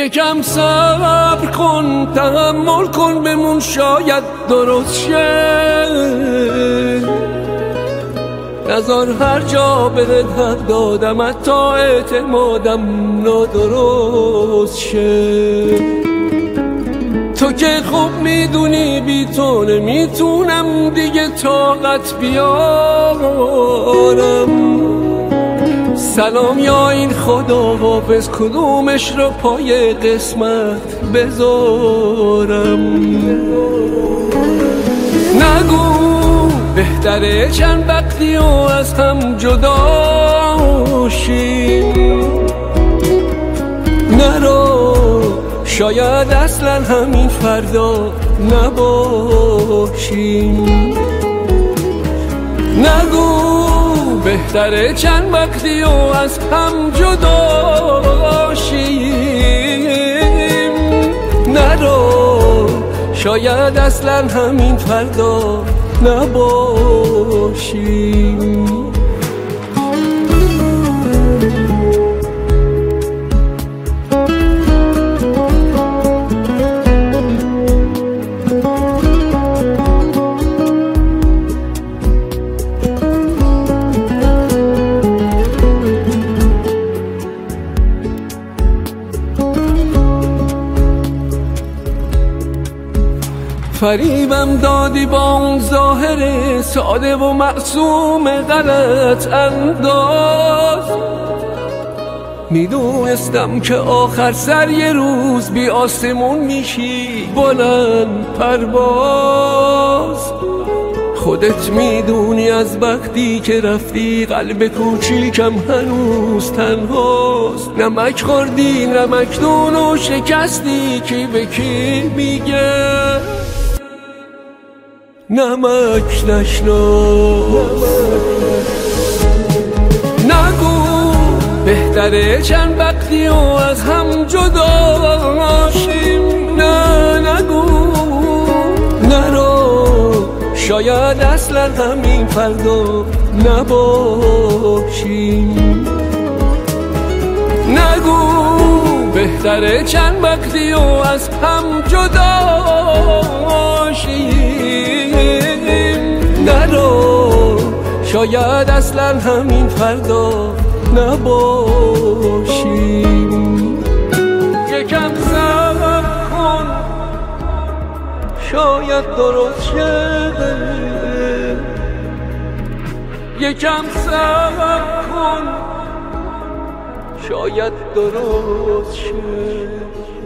یکم صبر کن، تحمل کن، بمون شاید درست شه. نذار هر جا بهت حق دادم حتی اعتمادم نادرست شه. تو که خوب میدونی بی تو نمیتونم دیگه طاقت بیارم. سلام یا این خدا حافظ، کدومش رو پای قسمت بذارم. نگو بهتره چند وقتی و از هم جدا شیم. نرو شاید اصلا همین فردا نباشیم. نگو بهتره چند وقتی و از هم جدا شیم. نرو شاید اصلا همین فردا نباشیم. فریبم دادی با اون ظاهر ساده و معصوم غلط انداز. میدونستم که آخر سر یه روز بی آسمون میشی بلند پرواز. خودت میدونی از وقتی که رفتی قلب کوچیکم هنوز تنهاست. نمک خوردی نمکدون و شکستی، کی به کی میگه نمک نشناس. نگو بهتره چند وقتی و از هم جدا شیم. نه نگو نرو شاید اصلا همین فردا نباشیم. نگو بهتره چند وقتی و از هم جدا شیم. نرو شاید اصلا همین فردا نباشیم. یکم صبر کن شاید درست شه. یکم صبر کن شاید درست شه.